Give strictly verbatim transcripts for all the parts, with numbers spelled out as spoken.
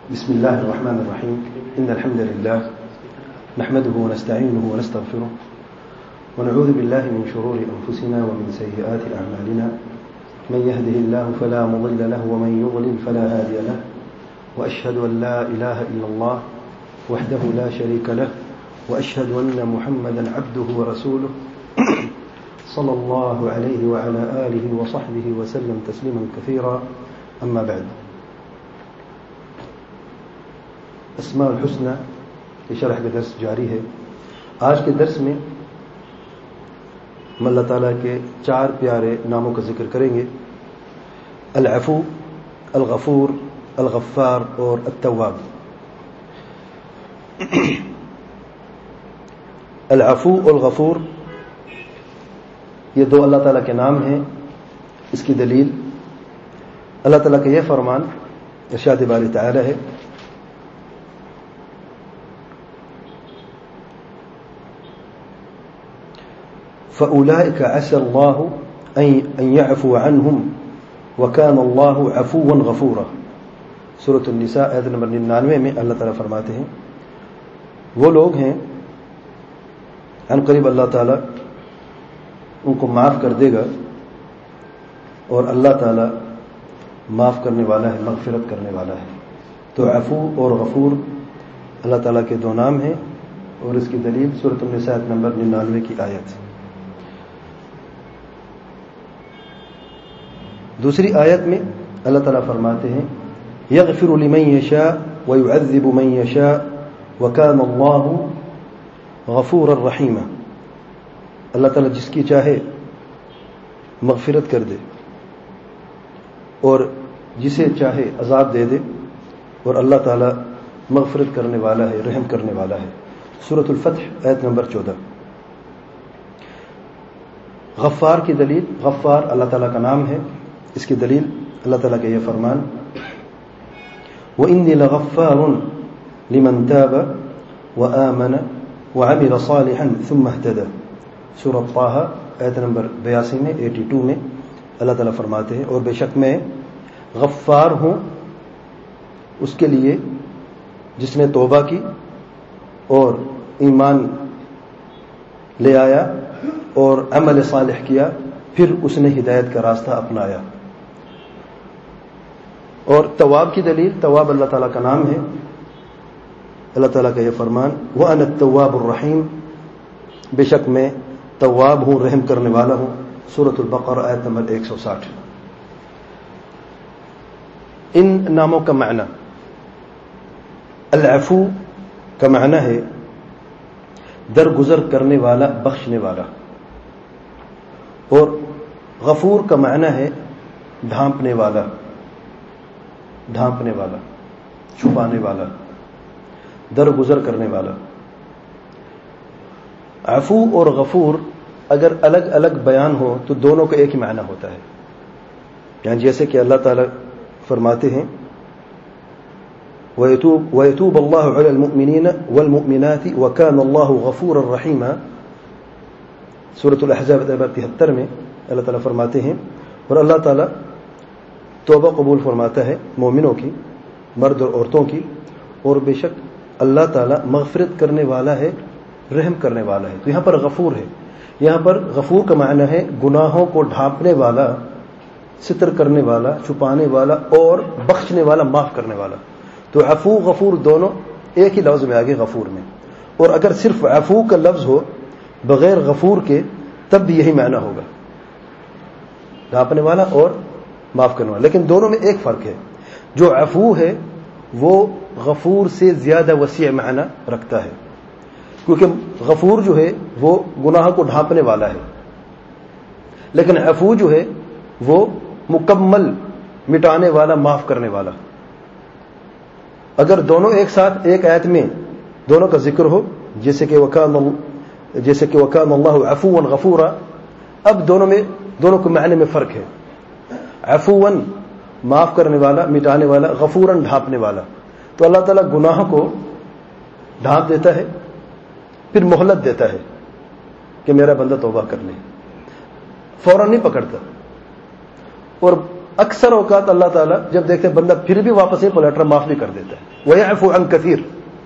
بسم الله الرحمن الرحيم إن الحمد لله نحمده ونستعينه ونستغفره ونعوذ بالله من شرور أنفسنا ومن سيئات أعمالنا من يهده الله فلا مضل له ومن يضلل فلا هادي له وأشهد أن لا إله إلا الله وحده لا شريك له وأشهد أن محمدا عبده ورسوله صلى الله عليه وعلى آله وصحبه وسلم تسليما كثيرا أما بعد اسماء الحسنى کی شرح کا درس جاری ہے. آج کے درس میں ہم اللہ تعالیٰ کے چار پیارے ناموں کا ذکر کریں گے: العفو، الغفور، الغفار اور التواب. العفو اور الغفور یہ دو اللہ تعالیٰ کے نام ہیں. اس کی دلیل اللہ تعالیٰ کا یہ فرمان ارشاد باری تعالی ہے: فَأُولَئِكَ عَسَى اللَّهُ أَن يَعْفُوَ عَنْهُمْ وَكَانَ اللَّهُ عَفُوًّا غَفُورًا. سورۃ النساء آیت نمبر ننانوے میں اللہ تعالیٰ فرماتے ہیں وہ لوگ ہیں ان قریب اللہ تعالیٰ ان کو معاف کر دے گا، اور اللہ تعالیٰ معاف کرنے والا ہے، مغفرت کرنے والا ہے. تو عفو اور غفور اللہ تعالیٰ کے دو نام ہیں، اور اس کی دلیل سورۃ النساء آیت نمبر ننانوے کی آیت. دوسری آیت میں اللہ تعالیٰ فرماتے ہیں: یغفر لمن یشاء ویعذب من یشاء وکان اللہ غفورا رحیما. اللہ تعالیٰ جس کی چاہے مغفرت کر دے اور جسے چاہے عذاب دے دے، اور اللہ تعالیٰ مغفرت کرنے والا ہے، رحم کرنے والا ہے. سورۃ الفتح آیت نمبر چودہ. غفار کی دلیل، غفار اللہ تعالیٰ کا نام ہے. اس کی دلیل اللہ تعالیٰ کا یہ فرمان: وَإِنِّي لَغَفَّارٌ لِمَنْ تَابَ وَآمَنَ وَعَمِلَ صَالِحًا ثُمَّ اهْتَدَى. سورۃ طٰہَ آیت نمبر بیاسی میں باسٹھ میں اللہ تعالیٰ فرماتے ہیں: اور بے شک میں غفار ہوں اس کے لیے جس نے توبہ کی اور ایمان لے آیا اور عمل صالح کیا، پھر اس نے ہدایت کا راستہ اپنایا. اور تواب کی دلیل، تواب اللہ تعالیٰ کا نام ہے. اللہ تعالیٰ کا یہ فرمان: وَأَنَا التَّوَّابُ الرَّحِيمُ. بے شک میں تواب ہوں، رحم کرنے والا ہوں. سورۃ البقرہ آیت نمبر ایک سو ساٹھ. ان ناموں کا معنی: العفو کا معنی ہے درگزر کرنے والا، بخشنے والا. اور غفور کا معنی ہے ڈھانپنے والا، ڈھانپنے والا، چھپانے والا، درگزر کرنے والا. عفو اور غفور اگر الگ الگ بیان ہو تو دونوں کا ایک ہی معنی ہوتا ہے. یعنی جیسے کہ اللہ تعالیٰ فرماتے ہیں: وَيَتُوبُ وَيَتُوبَ اللَّهُ عَلَى الْمُؤْمِنِينَ وَالْمُؤْمِنَاتِ وَكَانَ اللَّهُ غَفُورًا رَحِيمًا. سورۃ الاحزاب تہتر میں اللہ تعالیٰ فرماتے ہیں: اور اللہ تعالیٰ توبہ قبول فرماتا ہے مومنوں کی، مرد اور عورتوں کی، اور بے شک اللہ تعالیٰ مغفرت کرنے والا ہے، رحم کرنے والا ہے. تو یہاں پر غفور ہے. یہاں پر غفور کا معنی ہے گناہوں کو ڈھانپنے والا، ستر کرنے والا، چھپانے والا، اور بخشنے والا، معاف کرنے والا. تو عفو غفور دونوں ایک ہی لفظ میں آگے غفور میں. اور اگر صرف عفو کا لفظ ہو بغیر غفور کے تب بھی یہی معنی ہوگا، ڈھانپنے والا اور معاف کرنے والا. لیکن دونوں میں ایک فرق ہے: جو عفو ہے وہ غفور سے زیادہ وسیع معنی رکھتا ہے، کیونکہ غفور جو ہے وہ گناہ کو ڈھانپنے والا ہے، لیکن عفو جو ہے وہ مکمل مٹانے والا، معاف کرنے والا. اگر دونوں ایک ساتھ ایک آیت میں دونوں کا ذکر ہو، جیسے کہ وکان جیسے کہ وکان اللہ عفوا غفورا، اب دونوں میں دونوں کے معنی میں فرق ہے. عفوا معاف کرنے والا، مٹانے والا، غفورا ڈھانپنے والا. تو اللہ تعالیٰ گناہ کو ڈھانپ دیتا ہے، پھر مہلت دیتا ہے کہ میرا بندہ توبہ کر لے، فوراً نہیں پکڑتا. اور اکثر اوقات اللہ تعالیٰ جب دیکھتے ہیں بندہ پھر بھی واپس نہیں پلٹ رہا، معاف بھی کر دیتا ہے. وَيَعْفُو عَنْ كَثِيرٍ،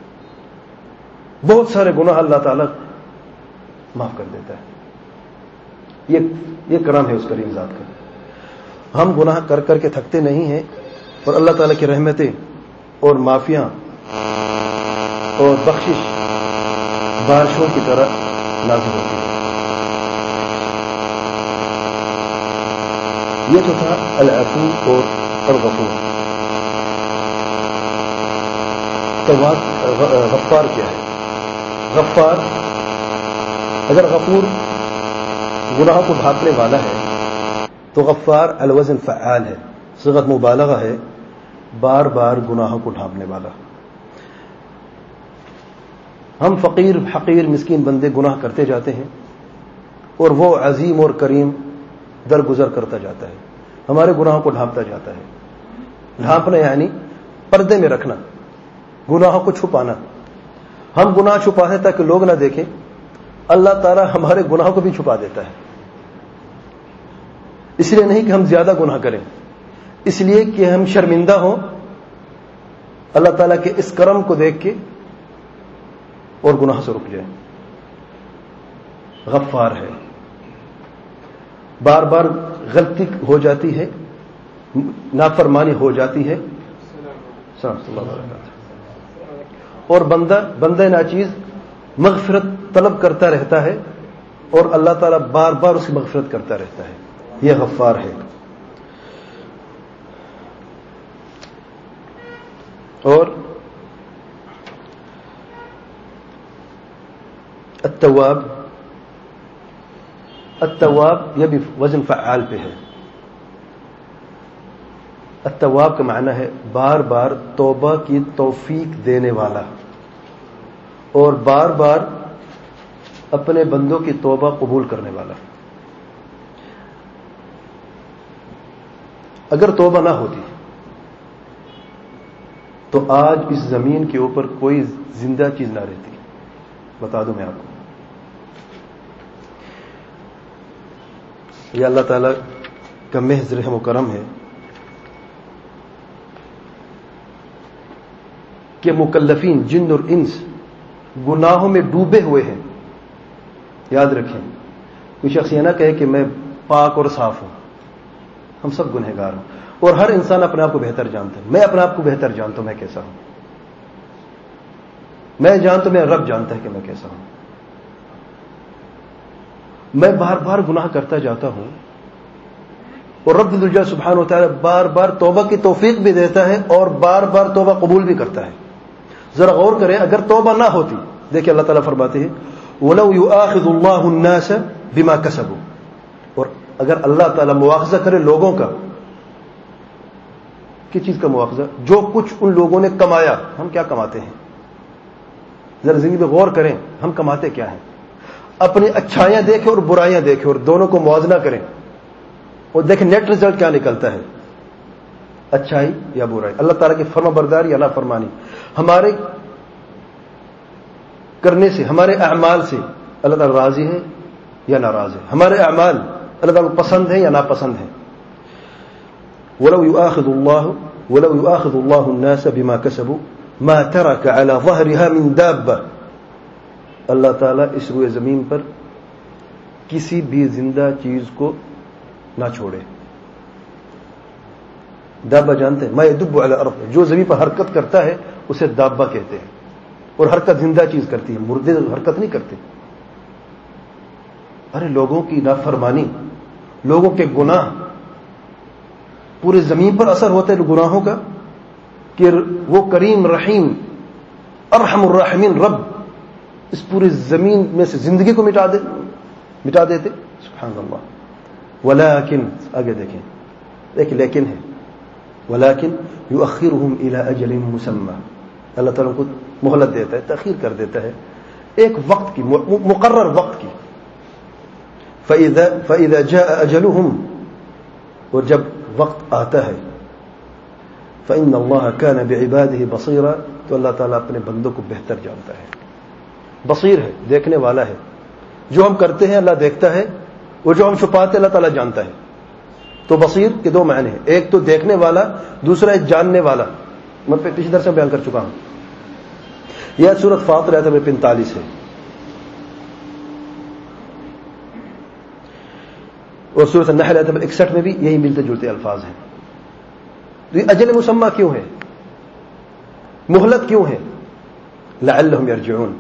بہت سارے گناہ اللہ تعالیٰ معاف کر دیتا ہے. یہ یہ کرم ہے اس کریم ذات کا. ہم گناہ کر کر کے تھکتے نہیں ہیں، اور اللہ تعالیٰ کی رحمتیں اور معافیاں اور بخشش بارشوں کی طرح نازل ہوتی ہے. یہ تو تھا العفو اور الغفور. غفار کیا ہے؟ غفار، اگر غفور گناہ کو ڈھانپنے والا ہے تو غفار الوزن فعال ہے، صيغۃ مبالغہ ہے، بار بار گناہوں کو ڈھانپنے والا. ہم فقیر حقیر مسکین بندے گناہ کرتے جاتے ہیں اور وہ عظیم اور کریم درگزر کرتا جاتا ہے، ہمارے گناہوں کو ڈھانپتا جاتا ہے. ڈھانپنا یعنی پردے میں رکھنا، گناہوں کو چھپانا. ہم گناہ چھپاتے ہیں تاکہ لوگ نہ دیکھیں، اللہ تعالیٰ ہمارے گناہوں کو بھی چھپا دیتا ہے. اس لیے نہیں کہ ہم زیادہ گناہ کریں، اس لیے کہ ہم شرمندہ ہوں اللہ تعالیٰ کے اس کرم کو دیکھ کے اور گناہ سے رک جائیں. غفار ہے، بار بار غلطی ہو جاتی ہے، نافرمانی ہو جاتی ہے، اور بندہ بندہ ناچیز مغفرت طلب کرتا رہتا ہے اور اللہ تعالیٰ بار بار اس کی مغفرت کرتا رہتا ہے. یہ غفار ہے. اور التواب، التواب یہ بھی وزن فعال پہ ہے. التواب کا معنی ہے بار بار توبہ کی توفیق دینے والا، اور بار بار اپنے بندوں کی توبہ قبول کرنے والا. اگر توبہ نہ ہوتی تو آج اس زمین کے اوپر کوئی زندہ چیز نہ رہتی. بتا دوں میں آپ کو، یہ اللہ تعالیٰ کا محض رحم و کرم ہے کہ مکلفین جن اور انس گناہوں میں ڈوبے ہوئے ہیں. یاد رکھیں، کوئی شخص یہ نہ کہے کہ میں پاک اور صاف ہوں. ہم سب گنہگار ہوں، اور ہر انسان اپنے آپ کو بہتر جانتا ہے. میں اپنے آپ کو بہتر جانتا ہوں میں کیسا ہوں. میں جانتا ہوں، میرا رب جانتا ہے کہ میں کیسا ہوں. میں بار بار گناہ کرتا جاتا ہوں اور رب الجلال سبحانہ و تعالی بار بار توبہ کی توفیق بھی دیتا ہے اور بار بار توبہ قبول بھی کرتا ہے. ذرا غور کریں، اگر توبہ نہ ہوتی، دیکھیں اللہ تعالیٰ فرماتے ہیں وَلَوْ يُؤَاخِذُ اللَّهُ النَّاسَ بِمَا كَسَبُوا، اور اگر اللہ تعالیٰ مواخذہ کرے لوگوں کا، کس چیز کا مواخذہ؟ جو کچھ ان لوگوں نے کمایا. ہم کیا کماتے ہیں؟ ذرا زندگی میں غور کریں، ہم کماتے کیا ہیں؟ اپنی اچھائیاں دیکھیں اور برائیاں دیکھیں اور دونوں کو موازنہ کریں اور دیکھیں نیٹ رزلٹ کیا نکلتا ہے، اچھائی یا برائی، اللہ تعالیٰ کی فرما برداری یا نافرمانی. ہمارے کرنے سے، ہمارے اعمال سے اللہ تعالیٰ راضی ہے یا ناراض ہے؟ ہمارے اعمال اللہ تعالیٰ کو پسند ہے یا ناپسند ہے؟ وَلَوْ يُؤَاخِذُ اللَّهُ وَلَوْ يُؤَاخِذُ اللَّهُ النَّاسَ بِمَا كَسَبُوا مَا تَرَكَ عَلَى ظَهْرِهَا مِن دَابَّةٍ، اللہ تعالیٰ اس روئے زمین پر کسی بھی زندہ چیز کو نہ چھوڑے. دابہ جانتے ہیں؟ ما يدب على الارض، جو زمین پر حرکت کرتا ہے اسے دابہ کہتے ہیں. اور حرکت زندہ چیز کرتی ہے، مردے حرکت نہیں کرتے. ارے لوگوں کی نافرمانی، لوگوں کے گناہ، پورے زمین پر اثر ہوتا ہے گناہوں کا کہ وہ کریم رحیم ارحم الراحمین رب اس پوری زمین میں سے زندگی کو مٹا دے مٹا دیتے. سبحان اللہ. ولیکن آگے دیکھیں، دیکھیں لیکن ہے ولیکن یؤخرهم الى اجل مسمى، اللہ تعالیٰ کو مہلت دیتا ہے، تاخیر کر دیتا ہے ایک وقت کی، مقرر وقت کی. فاذا فاذا جاء اجلهم، اور جب وقت آتا ہے فان اللہ كان بعباده بصيرا، تو اللہ تعالیٰ اپنے بندوں کو بہتر جانتا ہے. بصیر ہے، دیکھنے والا ہے. جو ہم کرتے ہیں اللہ دیکھتا ہے، اور جو ہم چھپاتے اللہ تعالیٰ جانتا ہے. تو بصیر کے دو معنی ہیں، ایک تو دیکھنے والا، دوسرا ایک جاننے والا. میں پچھلے درس میں بیان کر چکا ہوں. یہ سورۃ فاطر آیت نمبر پینتالیس ہے. اور سورۃ النحل آیت نمبر اکسٹھ میں بھی یہی ملتے جلتے الفاظ ہیں. تو یہ اجل مسمى کیوں ہے؟ مہلت کیوں ہے؟ لعلهم يرجعون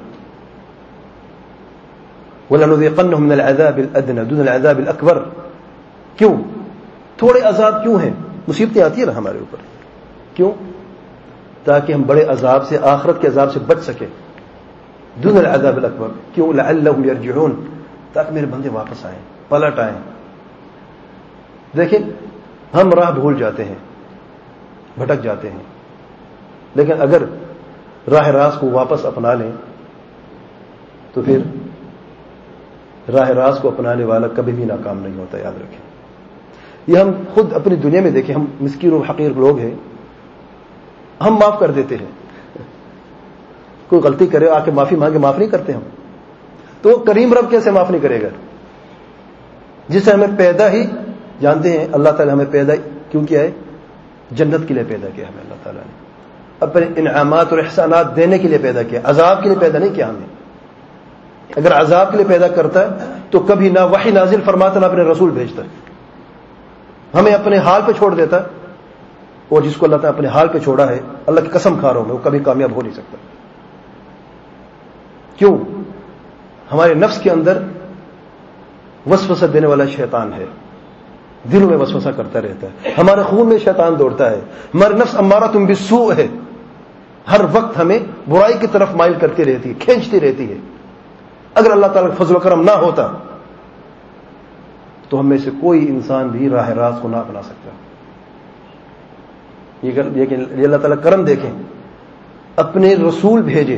وَلَنُذِيقَنَّهُمْ مِنَ الْعَذَابِ الْأَدْنَى دُونَ الْعَذَابِ الْأَكْبَرِ. کیوں تھوڑے عذاب کیوں ہیں؟ مصیبتیں آتی ہیں نا ہمارے اوپر، کیوں؟ تاکہ ہم بڑے عذاب سے، آخرت کے عذاب سے بچ سکیں. دون العذاب الاکبر. کیوں؟ لعلهم يرجعون، تاکہ میرے بندے واپس آئیں، پلٹ آئیں. دیکھیں ہم راہ بھول جاتے ہیں، بھٹک جاتے ہیں، لیکن اگر راہ راست کو واپس اپنا لیں تو پھر راہ راست کو اپنانے والا کبھی بھی ناکام نہیں ہوتا. یاد رکھیں. یہ ہم خود اپنی دنیا میں دیکھیں، ہم مسکین و حقیر لوگ ہیں، ہم معاف کر دیتے ہیں. کوئی غلطی کرے آ کے معافی مانگے، معاف نہیں کرتے ہم. تو وہ کریم رب کیسے معاف نہیں کرے گا جس سے ہمیں پیدا ہی، جانتے ہیں اللہ تعالی ہمیں پیدا کیوں کیا ہے؟ جنت کے لیے پیدا کیا ہمیں اللہ تعالیٰ نے، اپنے انعامات اور احسانات دینے کے لیے پیدا کیا، عذاب کے لیے پیدا نہیں کیا ہمیں. اگر عذاب کے لیے پیدا کرتا ہے تو کبھی نہ وحی نازل فرماتا نہ اپنے رسول بھیجتا، ہمیں اپنے حال پہ چھوڑ دیتا. اور جس کو اللہ تعالیٰ اپنے حال پہ چھوڑا ہے، اللہ کی قسم کھا رہا ہوں میں، وہ کبھی کامیاب ہو نہیں سکتا. کیوں؟ ہمارے نفس کے اندر وسوسہ دینے والا شیطان ہے، دل میں وسوسہ کرتا رہتا ہے. ہمارے خون میں شیطان دوڑتا ہے، ہمارے نفس امارۃ بالسوء ہے، ہر وقت ہمیں برائی کی طرف مائل کرتی رہتی ہے، کھینچتی رہتی ہے. اگر اللہ تعالیٰ کا فضل و کرم نہ ہوتا تو ہم میں سے کوئی انسان بھی راہ راست کو نہ اپنا سکتا. یہ اللہ تعالیٰ کرم دیکھیں، اپنے رسول بھیجے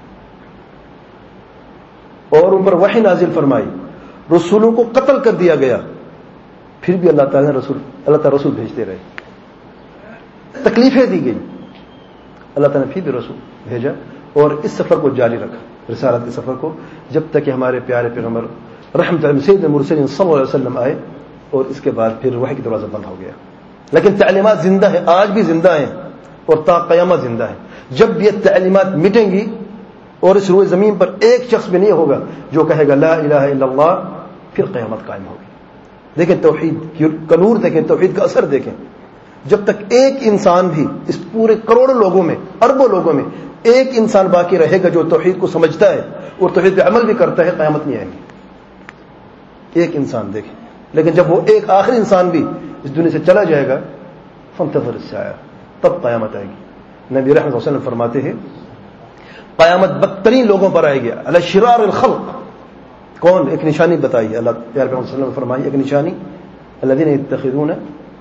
اور ان پر وحی نازل فرمائی، رسولوں کو قتل کر دیا گیا، پھر بھی اللہ تعالیٰ نے رسول اللہ تعالیٰ رسول بھیجتے رہے. تکلیفیں دی گئی، اللہ تعالیٰ نے پھر بھی رسول بھیجا اور اس سفر کو جاری رکھا، رسالت کے سفر کو، جب تک کہ ہمارے پیارے پیغمبر رحمت اللہ سید المرسلین صلی اللہ علیہ وسلم آئے. اور اس کے بعد پھر وحی کی دروازہ بند ہو گیا. لیکن تعلیمات زندہ ہیں، آج بھی زندہ ہیں اور تا قیامت زندہ ہیں. جب یہ تعلیمات مٹیں گی اور اس روئے زمین پر ایک شخص بھی نہیں ہوگا جو کہے گا لا الہ الا اللہ، پھر قیامت قائم ہوگی. دیکھیں توحید کا نور، دیکھیں توحید کا اثر دیکھیں. جب تک ایک انسان بھی اس پورے کروڑوں لوگوں میں، اربوں لوگوں میں ایک انسان باقی رہے گا جو توحید کو سمجھتا ہے اور توحید پہ عمل بھی کرتا ہے، قیامت نہیں آئے گی. ایک انسان دیکھیں. لیکن جب وہ ایک آخری انسان بھی اس دنیا سے چلا جائے گا، فانتظر الساعہ، تب قیامت آئے گی. نبی رحمۃ اللہ علیہ وسلم فرماتے ہیں قیامت بدترین لوگوں پر آئے گی، علی شرار الخلق. کون؟ ایک نشانی بتائی اللہ پیارے پیغمبر صلی اللہ علیہ وسلم نے فرمائی، ایک نشانی الذین یتخذون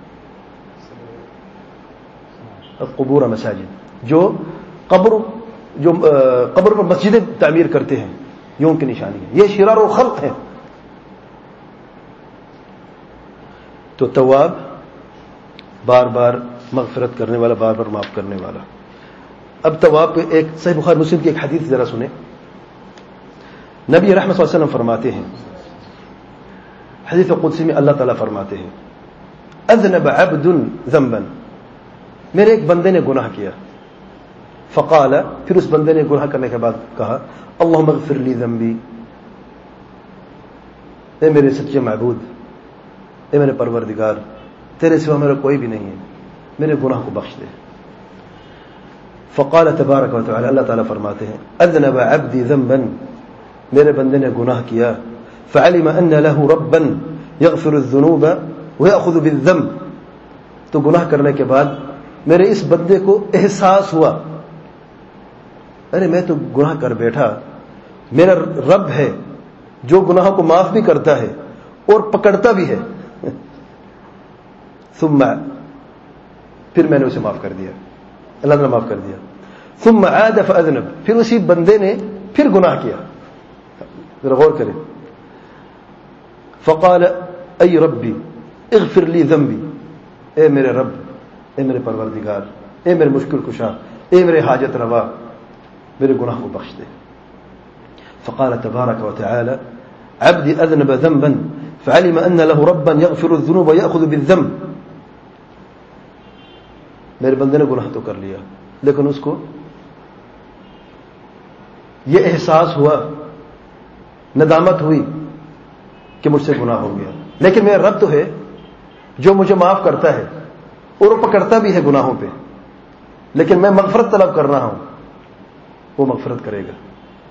القبور مساجد، جو قبر جو قبر پر مسجدیں تعمیر کرتے ہیں، یہ ان کی نشانی ہے. یہ شرار الخلق ہے. تو تواب بار بار مغفرت کرنے والا، بار بار معاف کرنے والا. اب تواب پہ ایک صحیح بخاری مسلم کی ایک حدیث ذرا سنیں. نبی رحمت صلی اللہ علیہ وسلم فرماتے ہیں، حدیث قدسی میں اللہ تعالیٰ فرماتے ہیں اذنب عبد ذنبا، میرے ایک بندے نے گناہ کیا. فقال، پھر اس بندے نے گناہ کرنے کے بعد کہا اللہم اغفر لی ذنبی، اے میرے سچے معبود، اے میرے پروردگار، تیرے سوا میرا کوئی بھی نہیں ہے، میرے گناہ کو بخش دے. فقال تبارک و تعالی، اللہ تعالیٰ فرماتے ہیں اذنب عبدی ذنبا، میرے بندے نے گناہ کیا. فعلم ان له ربا يغفر الذنوب ويأخذ بالذنب، تو گناہ کرنے کے بعد میرے اس بندے کو احساس ہوا، ارے میں تو گناہ کر بیٹھا، میرا رب ہے جو گناہوں کو معاف بھی کرتا ہے اور پکڑتا بھی ہے. ثم، پھر میں نے اسے معاف کر دیا، اللہ نے معاف کر دیا. ثم عاد فاذنب، پھر اسی بندے نے پھر گناہ کیا. ذرا غور کریں. فقال ای ربی اغفر لی ذنبی، اے میرے رب، اے میرے پروردگار، اے میرے مشکل کشا، اے میرے حاجت روا، میرے گناہ کو بخش دے. فقال تبارک و تعالی، عبدي أذنب ذنبا فعلم أن له ربا يغفر الذنوب ويأخذ بالذنب. میرے بندے نے گناہ تو کر لیا لیکن اس کو یہ احساس ہوا, ندامت ہوئی کہ مجھ سے گناہ ہو گیا, لیکن میرا رب تو ہے جو مجھے معاف کرتا ہے اور پکڑتا بھی ہے گناہوں پہ, لیکن میں مغفرت طلب کر رہا ہوں, وہ مغفرت کرے گا.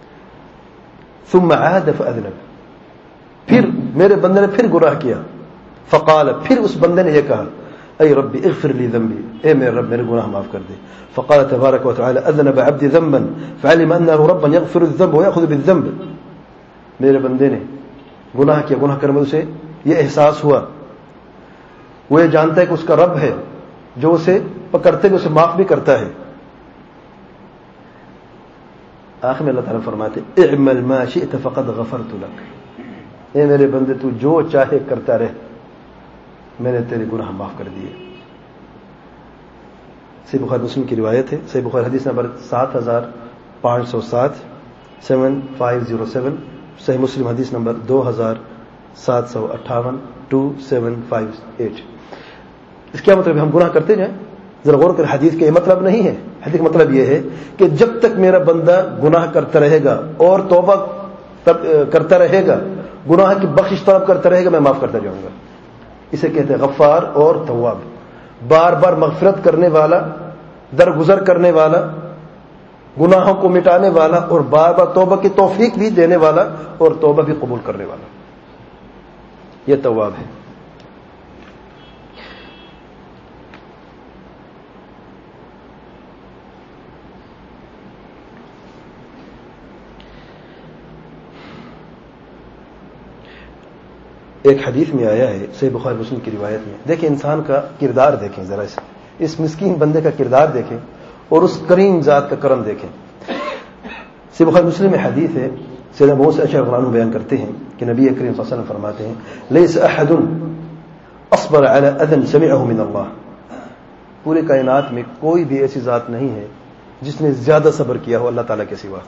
ثم عاد فأذنب, پھر میرے بندے نے پھر گناہ کیا. فقال, پھر اس بندے نے یہ کہا, اے ربی اغفر لی ذنبی, اے میرے رب میرے گناہ معاف کر دے. فقال تبارک و تعالی اذنب عبدی ذنبا فعلم انه ربا یغفر الذنب ویأخذ بالذنب. میرے بندے نے گناہ کیا, گناہ کرنے سے یہ احساس ہوا, وہ یہ جانتا ہے کہ اس کا رب ہے جو اسے پکڑتے ہوئے اسے معاف بھی کرتا ہے. آخر میں اللہ تعالیٰ فرماتے اعمل ما شئت فقد غفرت لك, اے میرے بندے تو جو چاہے کرتا رہ, میں نے تیرے گناہ معاف کر دیے. صحیح بخاری مسلم کی روایت ہے, صحیح بخاری حدیث نمبر سات ہزار پانچ سو سات سیون فائیو زیرو سیون, صحیح مسلم حدیث نمبر دو ہزار سات سو اٹھاون ٹو سیون فائیو ایٹ. اس کیا مطلب ہے؟ ہم گناہ کرتے جائیں, ذرا غور کر, حدیث کا یہ مطلب نہیں ہے. حدیث کا مطلب یہ ہے کہ جب تک میرا بندہ گناہ کرتا رہے گا اور توبہ کرتا رہے گا, گناہ کی بخشش طلب کرتا رہے گا, میں معاف کرتا جاؤں گا. اسے کہتے ہیں غفار اور تواب, بار بار مغفرت کرنے والا, درگزر کرنے والا, گناہوں کو مٹانے والا, اور بار بار توبہ کی توفیق بھی دینے والا اور توبہ بھی قبول کرنے والا. یہ تواب ہے. ایک حدیث میں آیا ہے, صحیح بخاری مسلم کی روایت میں, دیکھیں انسان کا کردار دیکھیں, ذرا اس اس مسکین بندے کا کردار دیکھیں اور اس کریم ذات کا کرم دیکھیں. صحیح بخاری مسلم میں حدیث ہے, سیدنا ابو موسیٰ الاشعری رضی اللہ عنہ بیان کرتے ہیں کہ نبی کریم صلی اللہ علیہ وسلم فرماتے ہیں لیس احد اصبر علی اذى سمعه من اللہ, پورے کائنات میں کوئی بھی ایسی ذات نہیں ہے جس نے زیادہ صبر کیا ہو اللہ تعالیٰ کے سوا.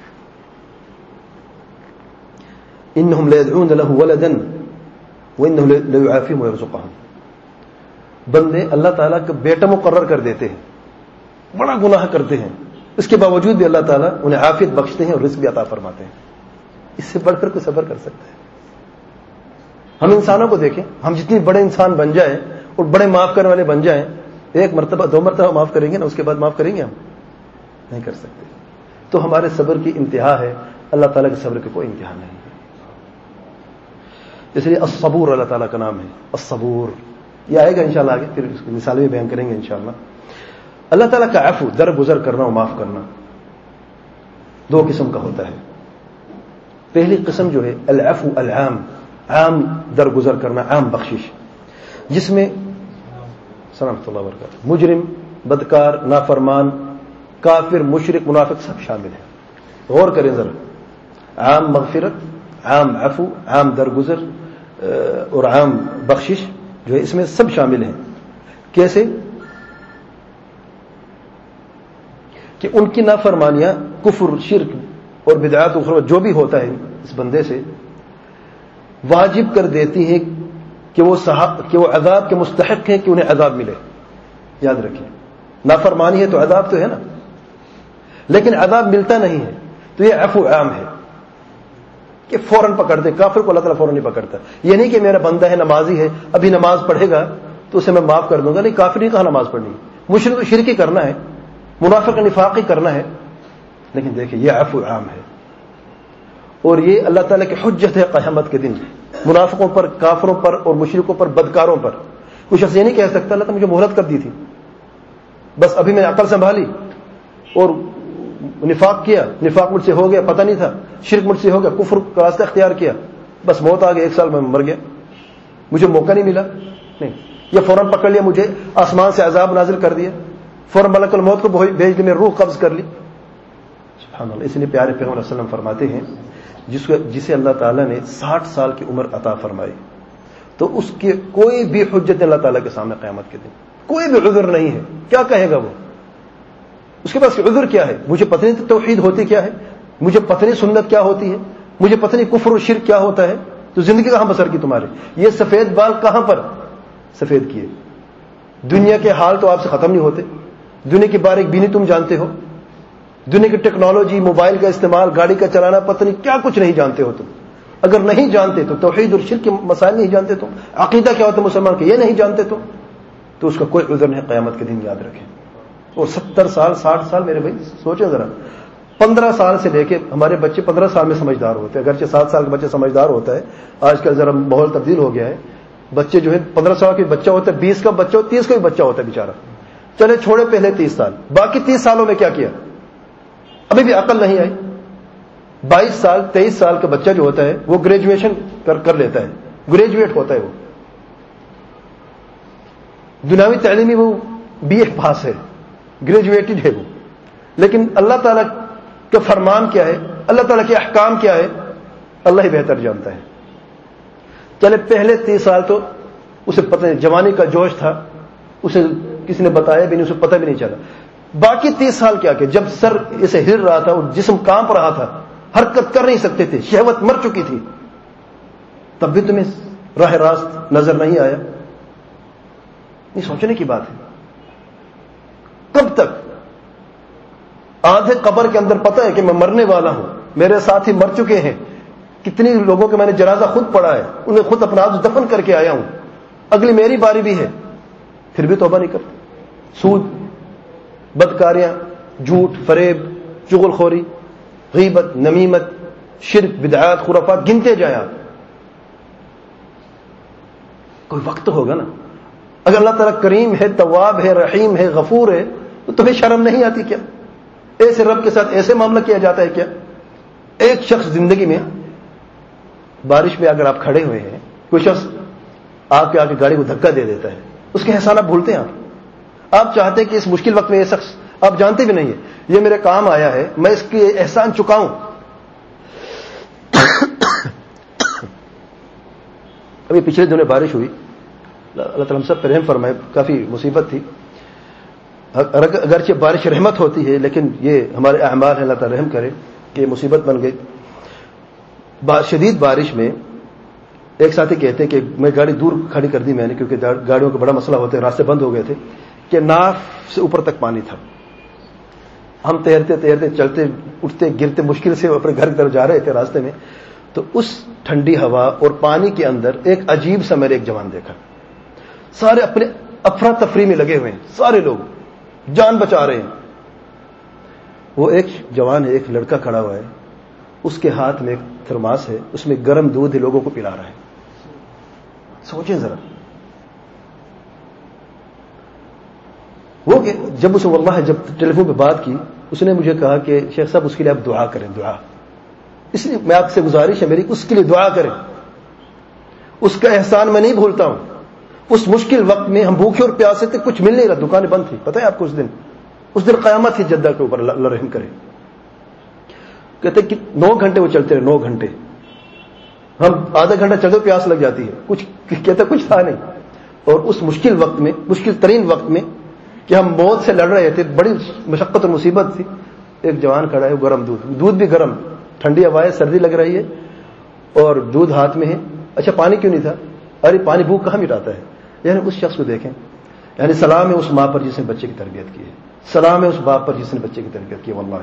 انہم لا يدعون له ولدا وانه لا يعافيهم ويرزقهم, بندے اللہ تعالیٰ کا بیٹا مقرر کر دیتے ہیں, بڑا گناہ کرتے ہیں, اس کے باوجود بھی اللہ تعالیٰ انہیں عافیت بخشتے ہیں اور رزق بھی عطا فرماتے ہیں. اس سے بڑھ کر کوئی صبر کر سکتا ہے؟ ہم انسانوں کو دیکھیں, ہم جتنی بڑے انسان بن جائیں اور بڑے معاف کرنے والے بن جائیں, ایک مرتبہ دو مرتبہ معاف کریں گے نا, اس کے بعد معاف کریں گے ہم؟ نہیں کر سکتے. تو ہمارے صبر کی انتہا ہے, اللہ تعالیٰ کے صبر کی کوئی انتہا نہیں ہے. اس لیے الصبور اللہ تعالیٰ کا نام ہے, الصبور. یہ آئے گا انشاءاللہ آگے, پھر اس کی مثالیں بھی بیان کریں گے انشاءاللہ. اللہ تعالیٰ کا عفو, درگزر کرنا اور معاف کرنا, دو قسم کا ہوتا ہے. پہلی قسم جو ہے العفو العام, عام درگزر کرنا, عام بخشش, جس میں سلامت اللہ وبرکاتہ مجرم, بدکار, نافرمان, کافر, مشرک, منافق سب شامل ہیں. غور کریں ذرا, عام مغفرت, عام عفو, عام درگزر اور عام بخشش جو ہے اس میں سب شامل ہیں. کیسے؟ کہ ان کی نافرمانیاں, کفر, شرک اور بدعات اخرى جو بھی ہوتا ہے اس بندے سے, واجب کر دیتی ہے کہ وہ صحاب کہ وہ عذاب کے مستحق ہیں, کہ انہیں عذاب ملے. یاد رکھیں, نافرمانی ہے تو عذاب تو ہے نا, لیکن عذاب ملتا نہیں ہے. تو یہ عفو عام ہے کہ فوراً پکڑ دے. کافر کو اللہ تعالیٰ فوراً نہیں پکڑتا. یہ نہیں کہ میرا بندہ ہے, نمازی ہے, ابھی نماز پڑھے گا تو اسے میں معاف کر دوں گا. نہیں, کافر نہیں کہا نماز پڑھنی, مشرک تو شرک ہی کرنا ہے, منافق نفاق ہی کرنا ہے. لیکن دیکھیں یہ عفو عام ہے, اور یہ اللہ تعالیٰ کی حجت ہے قیامت کے دن منافقوں پر, کافروں پر اور مشرکوں پر, بدکاروں پر. کوئی شخص یہ نہیں کہہ سکتا اللہ تعالیٰ مجھے مہلت کر دی تھی, بس ابھی میں نے عقل سنبھالی اور نفاق کیا, نفاق مجھ سے ہو گیا, پتہ نہیں تھا, شرک مجھ سے ہو گیا, کفر کا راستہ اختیار کیا, بس موت آ گئی, ایک سال میں مر گیا, مجھے موقع نہیں ملا. نہیں, یہ فوراً پکڑ لیا, مجھے آسمان سے عذاب نازل کر دیا, فوراً ملک الموت کو بھیج دی, میں روح قبض کر لی. سبحان اللہ. اس لیے پیارے پیغمبر علیہ وسلم فرماتے ہیں جس کو جسے اللہ تعالیٰ نے ساٹھ سال کی عمر عطا فرمائی تو اس کے کوئی بھی حجت اللہ تعالیٰ کے سامنے قیامت کے دن کوئی بھی عذر نہیں ہے. کیا کہے گا وہ؟ اس کے پاس عذر کیا ہے؟ مجھے پتہ نہیں توحید ہوتی کیا ہے, مجھے پتہ نہیں سنت کیا ہوتی ہے, مجھے پتہ نہیں کفر و شرک کیا ہوتا ہے، تو زندگی کہاں بسر کی تمہارے؟ یہ سفید بال کہاں پر سفید کیے؟ دنیا کے حال تو آپ سے ختم نہیں ہوتے، دنیا کی باریک بینی تم جانتے ہو، دنیا کی ٹیکنالوجی، موبائل کا استعمال، گاڑی کا چلانا، پتہ نہیں کیا کچھ نہیں جانتے ہو تم۔ اگر نہیں جانتے تو توحید اور شرک کے مسائل نہیں جانتے تم، عقیدہ کیا ہوتا ہے مسلمان کے یہ نہیں جانتے تم، تو اس کا کوئی عذر نہیں قیامت کے دن، یاد رکھیں۔ اور ستر سال ساٹھ سال میرے بھائی سوچیں ذرا، پندرہ سال سے لے کے ہمارے بچے پندرہ سال میں سمجھدار ہوتے ہیں، اگرچہ سات سال کا بچہ سمجھدار ہوتا ہے، آج کل ذرا ماحول تبدیل ہو گیا ہے، بچے جو ہے پندرہ سال کا بچہ ہوتا ہے، بیس کا بچہ ہوتا ہے، تیس کا بھی بچہ ہوتا ہے بیچارہ، چلے چھوڑے پہلے تیس سال، باقی تیس سالوں میں کیا کیا؟ ابھی بھی عقل نہیں آئی۔ بائیس سال تیئیس سال کا بچہ جو ہوتا ہے وہ گریجویشن کر کر لیتا ہے، گریجویٹ ہوتا ہے، وہ دنیاوی تعلیمی وہ بی اے پاس ہے، گریجویٹڈ ہے وہ، لیکن اللہ تعالیٰ کا فرمان کیا ہے، اللہ تعالیٰ کے احکام کیا ہے، اللہ ہی بہتر جانتا ہے۔ چلے پہلے تیس سال تو اسے پتہ نہیں، جوانی کا جوش تھا، اسے کسی نے بتایا بھی نہیں، اسے پتہ بھی نہیں چلا۔ باقی تیس سال کیا کہ جب سر اسے ہل رہا تھا اور جسم کانپ رہا تھا، حرکت کر نہیں سکتے تھے، شہوت مر چکی تھی، تب بھی تمہیں راہ راست نظر نہیں آیا؟ یہ سوچنے کی بات ہے۔ کب تک؟ آدھے قبر کے اندر پتہ ہے کہ میں مرنے والا ہوں، میرے ساتھی مر چکے ہیں، کتنی لوگوں کے میں نے جنازہ خود پڑھا ہے، انہیں خود اپنا ہاتھ دفن کر کے آیا ہوں، اگلی میری باری بھی ہے، پھر بھی توبہ نہیں کرتے۔ سود، بدکاریاں، جھوٹ، فریب، چغل خوری، غیبت، نمیمت، شرک، بدعات، خرافات، گنتے جائیں آپ۔ کوئی وقت ہوگا نا، اگر اللہ تعالیٰ کریم ہے، تواب ہے، رحیم ہے، غفور ہے، تو تمہیں شرم نہیں آتی کیا؟ ایسے رب کے ساتھ ایسے معاملہ کیا جاتا ہے کیا؟ ایک شخص زندگی میں بارش میں اگر آپ کھڑے ہوئے ہیں، کوئی شخص آپ کے آ کے گاڑی کو دھکا دے دیتا ہے، اس کے احسان آپ بھولتے ہیں؟ آپ آپ چاہتے ہیں کہ اس مشکل وقت میں یہ شخص آپ جانتے بھی نہیں ہے، یہ میرے کام آیا ہے، میں اس کے احسان چکاؤں۔ ابھی پچھلے دنوں بارش ہوئی، اللہ تعالیٰ ہم سب پر رحم فرمائے، کافی مصیبت تھی، اگرچہ بارش رحمت ہوتی ہے لیکن یہ ہمارے اعمال ہیں، اللہ تعالیٰ رحم کرے کہ یہ مصیبت بن گئی۔ شدید بارش میں ایک ساتھی کہتے ہیں کہ میں گاڑی دور کھڑی کر دی میں نے، کیونکہ گاڑیوں کا بڑا مسئلہ ہوتا ہے، راستے بند ہو گئے تھے، کہ ناف سے اوپر تک پانی تھا، ہم تیرتے تیرتے چلتے اٹھتے گرتے مشکل سے اپنے گھر کی طرف جا رہے تھے، راستے میں تو اس ٹھنڈی ہوا اور پانی کے اندر ایک عجیب سا میں نے ایک جوان دیکھا، سارے اپنے افراتفری میں لگے ہوئے ہیں، سارے لوگ جان بچا رہے ہیں۔ وہ ایک جوان ہے، ایک لڑکا کھڑا ہوا ہے، اس کے ہاتھ میں ایک تھرماس ہے، اس میں گرم دودھ لوگوں کو پلا رہا ہے۔ سوچیں ذرا، وہ کہ جب اسے واللہ جب ٹیلی فون پہ بات کی، اس نے مجھے کہا کہ شیخ صاحب اس کے لیے آپ دعا کریں، دعا، اس لیے میں آپ سے گزارش ہے میری، اس کے لیے دعا کریں، اس کا احسان میں نہیں بھولتا ہوں۔ اس مشکل وقت میں ہم بھوکے اور پیاسے تھے، کچھ مل نہیں رہا، دکانیں بند تھی، پتہ ہے آپ کو اس دن اس دن قیامت تھی جدہ کے اوپر، اللہ رحم کرے۔ کہتے کہ نو گھنٹے وہ چلتے رہے، نو گھنٹے، ہم آدھا گھنٹہ چلتے پیاس لگ جاتی ہے، کچھ کہتے کچھ تھا نہیں۔ اور اس مشکل وقت میں، مشکل ترین وقت میں کہ ہم موت سے لڑ رہے تھے، بڑی مشقت اور مصیبت تھی، ایک جوان کھڑا ہے، گرم دودھ، دودھ بھی گرم، ٹھنڈی ہوائیں، سردی لگ رہی ہے اور دودھ ہاتھ میں ہے۔ اچھا پانی کیوں نہیں تھا؟ ارے پانی بھوک کہاں مٹاتا ہے؟ یعنی اس شخص کو دیکھیں، یعنی سلام ہے اس ماں پر جس نے بچے کی تربیت کی ہے، سلام ہے اس باپ پر جس نے بچے کی تربیت کی ہے۔ واللہ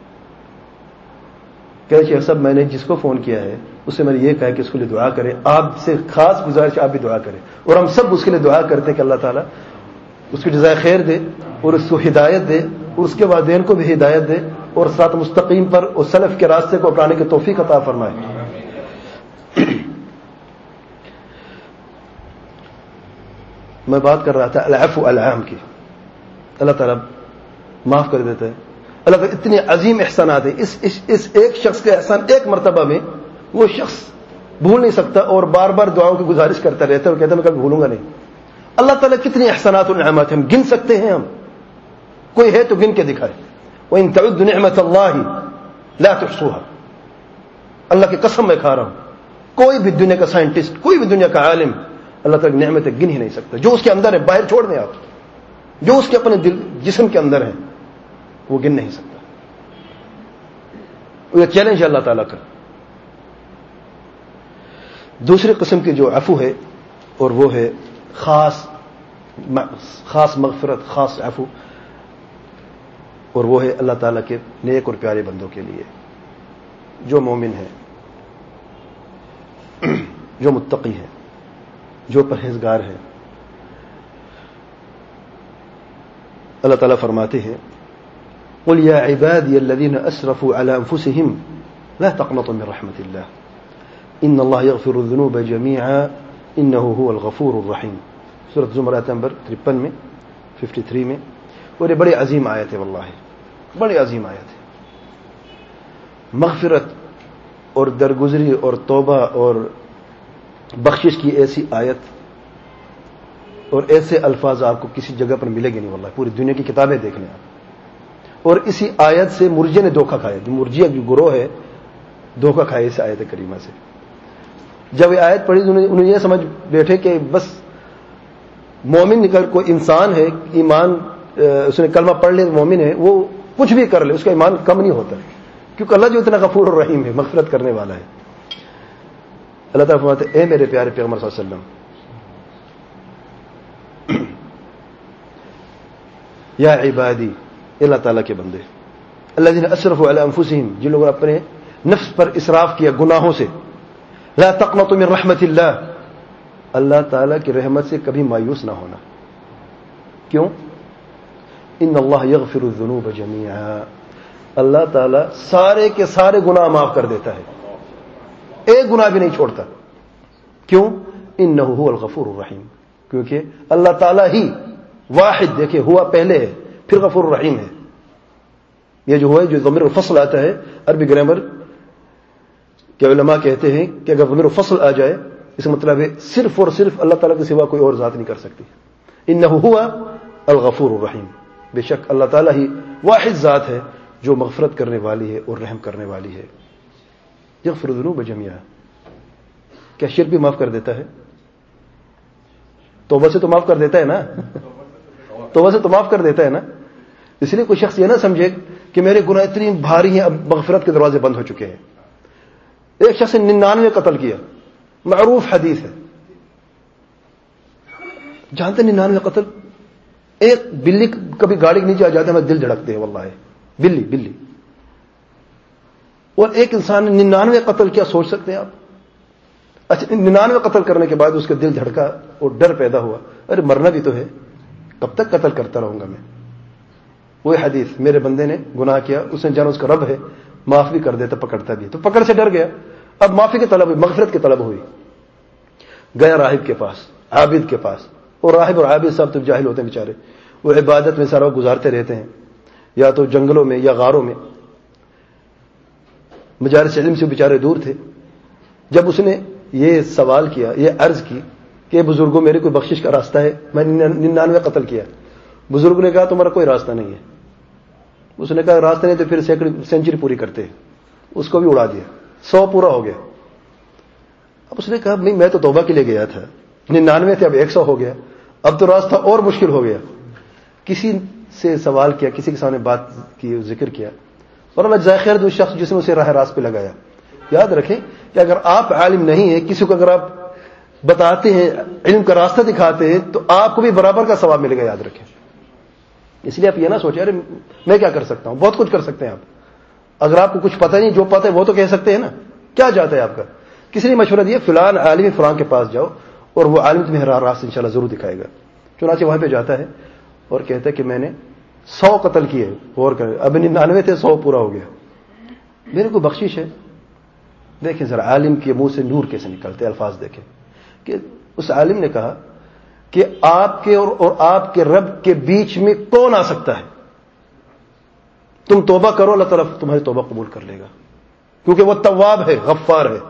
کہ شیخ صاحب میں نے جس کو فون کیا ہے اس سے میں نے یہ کہا کہ اس کے لیے دعا کریں، آپ سے خاص گزارش آپ بھی دعا کریں، اور ہم سب اس کے لیے دعا کرتے ہیں کہ اللہ تعالیٰ اس کی جزائے خیر دے اور اس کو ہدایت دے، اور اس کے والدین کو بھی ہدایت دے، اور صراط مستقیم پر اور سلف کے راستے کو اپنانے کی توفیق عطا فرمائے۔ میں بات کر رہا تھا العفو العام کی، اللہ تعالیٰ معاف کر دیتا ہے، اللہ تعالیٰ اتنے عظیم احسانات ہیں، اس, اس, اس ایک شخص کے احسان ایک مرتبہ میں وہ شخص بھول نہیں سکتا، اور بار بار دعاؤں کی گزارش کرتا رہتا ہے اور کہتا ہے میں کبھی بھولوں گا نہیں۔ اللہ تعالیٰ کتنی احسانات و نعمات ہم گن سکتے ہیں؟ ہم کوئی ہے تو گن کے دکھائے، وَإِن تَعُدُّ نِعْمَةَ اللَّهِ لَا تُحْصُوهَا، اللہ کی قسم میں کھا رہا ہوں، کوئی بھی دنیا کا سائنٹسٹ، کوئی بھی دنیا کا عالم اللہ تعالیٰ کی نعمتیں گن ہی نہیں سکتا، جو اس کے اندر ہے، باہر چھوڑ دیں آپ، جو اس کے اپنے دل جسم کے اندر ہے وہ گن نہیں سکتا۔ یہ چیلنج ہے اللہ تعالیٰ کا، دوسری قسم کی جو عفو ہے اور وہ ہے خاص خاص مغفرت، خاص عفو، اور وہ ہے اللہ تعالیٰ کے نیک اور پیارے بندوں کے لیے، جو مومن ہے، جو متقی ہے، جو پرہیزگار ہے۔ اللہ تعالیٰ فرماتے ہیں قل یا عبادی الذین اسرفوا علی انفسهم لا تقنطوا من رحمت اللہ ان اللہ یغفر الذنوب جميعا انہ هو الغفور الرحیم، سورۃ زمر آیت نمبر ترپن میں، ترپن میں۔ اور یہ بڑی عظیم آیت ہے، واللہ بڑی عظیم آیت ہے۔ مغفرت اور درگزری اور توبہ اور بخشش کی ایسی آیت اور ایسے الفاظ آپ کو کسی جگہ پر ملے گی نہیں، واللہ پوری دنیا کی کتابیں دیکھ لیں آپ۔ اور اسی آیت سے مرجے نے دھوکہ کھایا، جو مرجیہ جو گروہ ہے دھوکہ کھایا اس آیت کریمہ سے۔ جب یہ آیت پڑھی انہوں نے یہ سمجھ بیٹھے کہ بس مومن نکل کوئی انسان ہے، ایمان اس نے کلمہ پڑھ لے مومن ہے، وہ کچھ بھی کر لے اس کا ایمان کم نہیں ہوتا، کیونکہ اللہ جو اتنا غفور الرحیم ہے، مغفرت کرنے والا ہے۔ اللہ تعالیٰ فرماتے اے میرے پیارے پیغمبر صلی اللہ علیہ وسلم، یا عبادی، اللہ تعالیٰ کے بندے، الذین اسرفوا علی انفسہم، جن لوگوں نے اپنے نفس پر اسراف کیا گناہوں سے، لا تقنطوا من رحمت اللہ، اللہ تعالیٰ کی رحمت سے کبھی مایوس نہ ہونا۔ کیوں؟ ان اللہ یغفر الذنوب جميعا، اللہ تعالیٰ سارے کے سارے گناہ معاف کر دیتا ہے، ایک گناہ بھی نہیں چھوڑتا۔ کیوں؟ انہ هو الغفور الرحیم، کیونکہ اللہ تعالیٰ ہی واحد، دیکھیں ہوا پہلے ہے پھر غفور الرحیم ہے۔ یہ جو ہے جو ضمیر الفصل آتا ہے عربی گرامر کے علماء کہتے ہیں کہ اگر ضمیر الفصل آ جائے اس کا مطلب ہے صرف اور صرف اللہ تعالیٰ کے سوا کوئی اور ذات نہیں کر سکتی۔ انہ ہوا الغفور الرحیم، بے شک اللہ تعالیٰ ہی واحد ذات ہے جو مغفرت کرنے والی ہے اور رحم کرنے والی ہے۔ یغفر الذنوب جميعا، کیا شرک بھی معاف کر دیتا ہے؟ توبہ سے تو معاف کر دیتا ہے نا، توبہ سے تو معاف کر دیتا ہے نا۔ اس لیے کوئی شخص یہ نہ سمجھے کہ میرے گناہ اتنی بھاری ہیں اب مغفرت کے دروازے بند ہو چکے ہیں۔ ایک شخص نے ننانوے قتل کیا، معروف حدیث ہے، جانتے ننانوے قتل، ایک بلی کبھی گاڑی کے نیچے آ جاتے ہیں دل دھڑکتے ہیں، واللہ بلی بلی اور ایک انسان نے ننانوے قتل کیا، سوچ سکتے ہیں آپ؟ اچھا، ننانوے قتل کرنے کے بعد اس کا دل دھڑکا اور ڈر پیدا ہوا، ارے مرنا بھی تو ہے، کب تک قتل کرتا رہوں گا میں؟ وہی حدیث، میرے بندے نے گناہ کیا، اس نے جانا اس کا رب ہے، معاف بھی کر دیتا، پکڑتا بھی، تو پکڑ سے ڈر گیا، اب معافی کی طلب ہوئی، مغفرت کی طلب ہوئی، گیا راہب کے پاس، عابد کے پاس۔ اور راہب اور عابد صاحب تو جاہل ہوتے ہیں بیچارے، وہ عبادت میں سارا گزارتے رہتے ہیں، یا تو جنگلوں میں یا غاروں میں، مجالس علم سے بیچارے دور تھے۔ جب اس نے یہ سوال کیا، یہ عرض کی کہ بزرگوں میرے کوئی بخشش کا راستہ ہے، میں ننانوے قتل کیا، بزرگ نے کہا تمہارا کوئی راستہ نہیں ہے۔ اس نے کہا راستہ نہیں تو پھر سینکڑی سینچری پوری کرتے، اس کو بھی اڑا دیا، سو پورا ہو گیا۔ اب اس نے کہا نہیں میں تو توبہ کے لیے گیا تھا، ننانوے تھے اب ایک سو ہو گیا، اب تو راستہ اور مشکل ہو گیا۔ کسی سے سوال کیا، کسی کے سامنے بات کی، ذکر کیا، اور اللہ جزائے خیر جو شخص جس نے اسے راہ راست پہ لگایا۔ یاد رکھیں کہ اگر آپ عالم نہیں ہیں، کسی کو اگر آپ بتاتے ہیں، علم کا راستہ دکھاتے ہیں، تو آپ کو بھی برابر کا ثواب ملے گا، یاد رکھیں۔ اس لیے آپ یہ نہ سوچیں ارے میں کیا کر سکتا ہوں، بہت کچھ کر سکتے ہیں آپ۔ اگر آپ کو کچھ پتہ نہیں، جو پتہ ہے وہ تو کہہ سکتے ہیں نا، کیا جاتا ہے آپ کا؟ کسی نے مشورہ دیا فلان عالم فلان کے پاس جاؤ اور وہ عالم تمہیں راہ راست انشاءاللہ ضرور دکھائے گا۔ چنانچہ وہاں پہ جاتا ہے اور کہتا ہے کہ میں نے سو قتل کیے، غور کریں، اب ننانوے تھے، سو پورا ہو گیا، میرے کو بخشش ہے۔ دیکھیں ذرا عالم کے منہ سے نور کیسے نکلتے، الفاظ دیکھیں کہ اس عالم نے کہا کہ آپ کے اور, اور آپ کے رب کے بیچ میں کون آ سکتا ہے؟ تم توبہ کرو، اللہ تعالیٰ تمہاری توبہ قبول کر لے گا، کیونکہ وہ تواب ہے، غفار ہے۔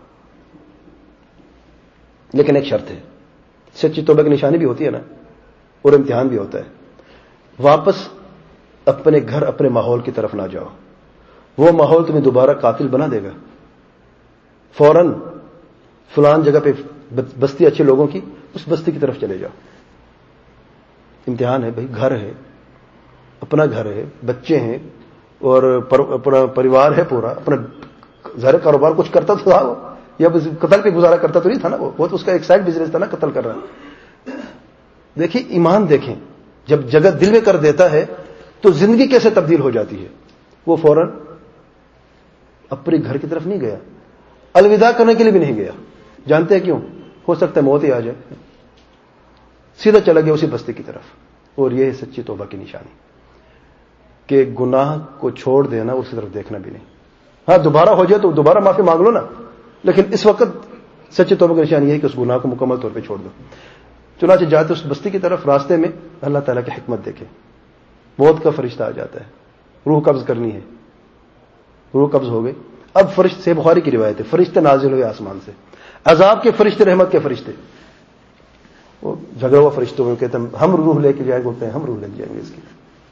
لیکن ایک شرط ہے، سچی توبہ کی نشانی بھی ہوتی ہے نا، اور امتحان بھی ہوتا ہے۔ واپس اپنے گھر اپنے ماحول کی طرف نہ جاؤ، وہ ماحول تمہیں دوبارہ قاتل بنا دے گا۔ فوراً فلان جگہ پہ بستی اچھے لوگوں کی، اس بستی کی طرف چلے جاؤ۔ امتحان ہے بھائی، گھر ہے، اپنا گھر ہے، بچے ہیں اور اپنا پریوار ہے پورا، اپنا ظاہر کاروبار کچھ کرتا تو تھا، یا قتل پہ گزارا کرتا تو نہیں تھا نا, وہ وہ تو اس کا ایک سائڈ بزنس تھا نا, قتل کر رہا. دیکھیں ایمان دیکھیں, جب جگہ دل میں کر دیتا ہے تو زندگی کیسے تبدیل ہو جاتی ہے. وہ فوراً اپنے گھر کی طرف نہیں گیا, الوداع کرنے کے لیے بھی نہیں گیا. جانتے ہیں کیوں؟ ہو سکتا ہے موت ہی آ جائے. سیدھا چلا گیا اسی بستی کی طرف. اور یہ ہے سچی توبہ کی نشانی کہ گناہ کو چھوڑ دینا, اس کی طرف دیکھنا بھی نہیں. ہاں دوبارہ ہو جائے تو دوبارہ معافی مانگ لو نا, لیکن اس وقت سچی توبہ کی نشانی یہ ہے کہ اس گناہ کو مکمل طور پہ چھوڑ دو. چنانچہ جاتے اس بستی کی طرف, راستے میں اللہ تعالیٰ کی حکمت دیکھیں, موت کا فرشتہ آ جاتا ہے, روح قبض کرنی ہے, روح قبض ہو گئی. اب فرشتے, سے بخاری کی روایت ہے, فرشتے نازل ہوئے آسمان سے, عذاب کے فرشتے, رحمت کے فرشتے. وہ جھگڑا ہوا فرشتوں میں, کہتے ہیں ہم روح لے کے جائیں گے, بولتے ہیں ہم روح لے کے جائیں گے اس کی.